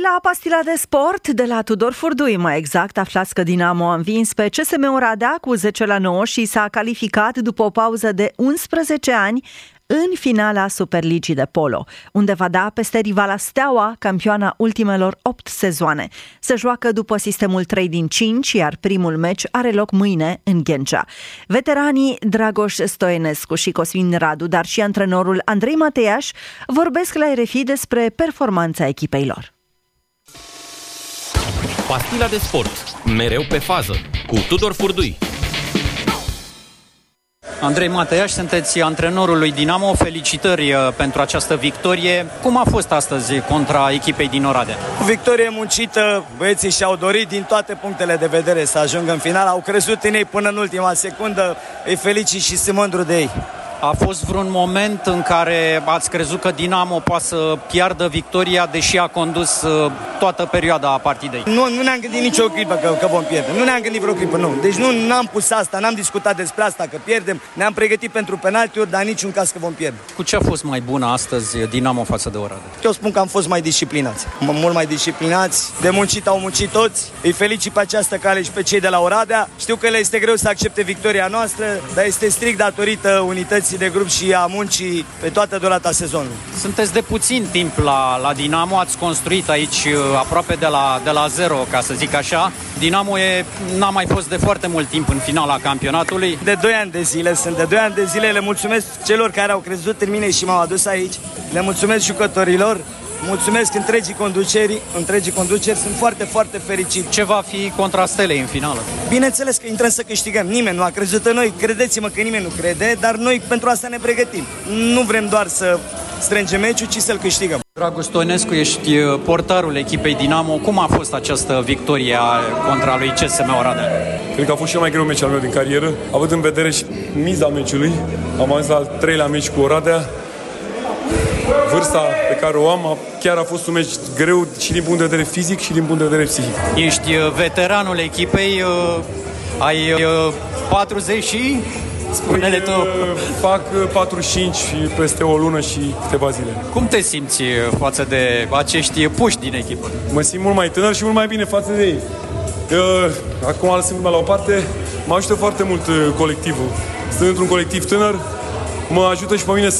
La Pastila de Sport de la Tudor Furdui, mai exact, aflați că Dinamo a învins pe CSM Oradea cu 10-9 și s-a calificat după o pauză de 11 ani în finala Superligii de Polo, unde va da peste rivala Steaua, campioana ultimelor 8 sezoane. Se joacă după sistemul 3 din 5, iar primul meci are loc mâine în Ghencea. Veteranii Dragoș Stoenescu și Cosmin Radu, dar și antrenorul Andrei Mateiaș, vorbesc la RFI despre performanța echipei lor. Pastila de Sport, mereu pe fază, cu Tudor Furdui. Andrei Mateiaș, sunteți antrenorul lui Dinamo. Felicitări pentru această victorie. Cum a fost astăzi contra echipei din Oradea? O victorie muncită, băieții și-au dorit din toate punctele de vedere să ajungă în final. Au crezut în ei până în ultima secundă. Îi felicit și sunt mândru de ei. A fost vreun moment în care ați crezut că Dinamo poate să piardă victoria, deși a condus toată perioada a partidei? Nu ne-am gândit nicio clipă că vom pierde. Nu ne-am gândit vreo clipă, nu. Deci n-am pus asta, n-am discutat despre asta, că pierdem. Ne-am pregătit pentru penaltiuri, dar niciun caz că vom pierde. Cu ce a fost mai bună astăzi Dinamo față de Oradea? Eu spun că am fost mai disciplinați. Mult mai disciplinați. De muncit au muncit toți. Îi felicit pe această cale și pe cei de la Oradea. Știu că le este greu să accepte victoria noastră, dar este strict datorită unității de grup și a muncii pe toată durata sezonului. Sunteți de puțin timp la Dinamo, ați construit aici aproape de la zero, ca să zic așa. Dinamo n-a mai fost de foarte mult timp în finala campionatului. De 2 ani de zile, sunt de 2 ani de zile, le mulțumesc celor care au crezut în mine și m-au adus aici. Le mulțumesc jucătorilor. Mulțumesc întregii conduceri, sunt foarte, foarte fericit. Ce va fi contra Stelei în finală? Bineînțeles că intrăm să câștigăm. Nimeni nu a crezut în noi, credeți-mă că nimeni nu crede, dar noi pentru asta ne pregătim. Nu vrem doar să strângem meciul, ci să-l câștigăm. Dragoș Stoenescu, ești portarul echipei Dinamo. Cum a fost această victorie contra lui CSM Oradea? Cred că a fost cel mai greu meci al meu din carieră, având în vedere și miza meciului. Am ajuns la al 3-lea meci cu Oradea. Vârsta pe care o am, chiar a fost un meci greu și din punct de vedere fizic și din punct de vedere psihic. Ești veteranul echipei, ai 40 și... Spune-le tu. Fac 45 și peste o lună și câteva zile. Cum te simți față de acești puși din echipă? Mă simt mult mai tânăr și mult mai bine față de ei. Acum lăsând la o parte, mă ajută foarte mult colectivul. Sunt într-un colectiv tânăr, mă ajută și pe mine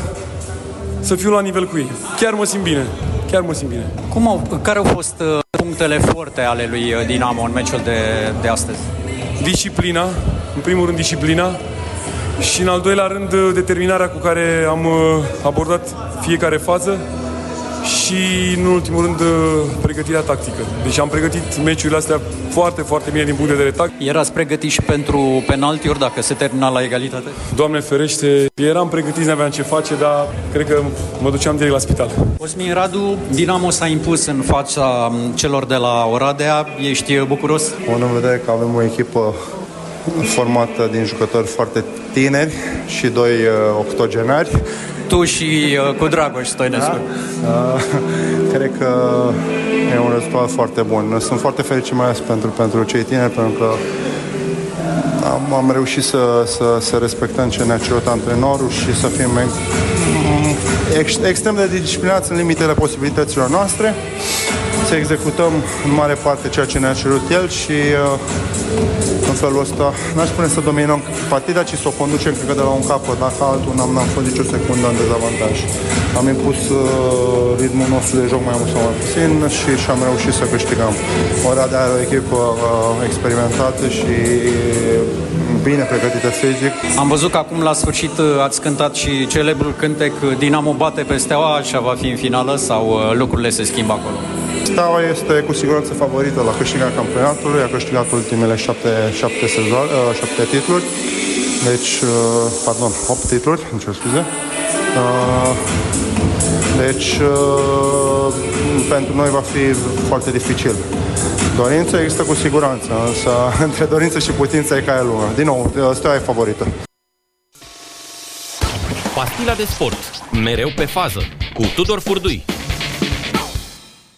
să fiu la nivel cu ei. Chiar mă simt bine. Care au fost punctele forte ale lui Dinamo în meciul de astăzi? Disciplina, în primul rând disciplina și în al doilea rând determinarea cu care am abordat fiecare fază și în ultimul rând pregătirea tactică. Deci am pregătit meciurile astea foarte, foarte bine din punct de vedere tactic. Erați pregătiți și pentru penaltiuri dacă se termina la egalitate? Doamne ferește, eram pregătiți, n-aveam ce face, dar cred că mă duceam direct la spital. Cosmin Radu, Dinamo s-a impus în fața celor de la Oradea. Ești bucuros? Având în vedere că avem o echipă formată din jucători foarte tineri și 2 octogenari. Tu și cu Dragoș Stoenescu. Da. Cred că e un rezultat foarte bun. Sunt foarte fericit mai ales pentru cei tineri, pentru că am reușit să respectăm ce ne-a cerut antrenorul și să fim extrem de disciplinați în limitele posibilităților noastre, să executăm în mare parte ceea ce ne-a cerut el și în felul ăsta, n-aș spune să dominăm partida, ci să o conducem, cred că de la un capăt, dacă altul n-am fost nicio secundă în dezavantaj. Am impus ritmul nostru de joc mai mult sau mai puțin și am reușit să câștigăm. Oradea are o echipă experimentată și bine pregătită fizic. Am văzut că acum la sfârșit ați cântat și celebrul cântec Dinamo bate pe Steaua, așa va fi în finală sau lucrurile se schimbă acolo? Steaua este cu siguranță favorită la câștigarea campionatului, a câștigat ultimele 7 titluri, deci, 8 titluri, îmi cer scuze. Deci, pentru noi va fi foarte dificil. Dorința există cu siguranță, însă între dorință și putință e ca e lumea. Din nou, Steaua e favorită. Pastila de Sport, mereu pe fază, cu Tudor Furdui.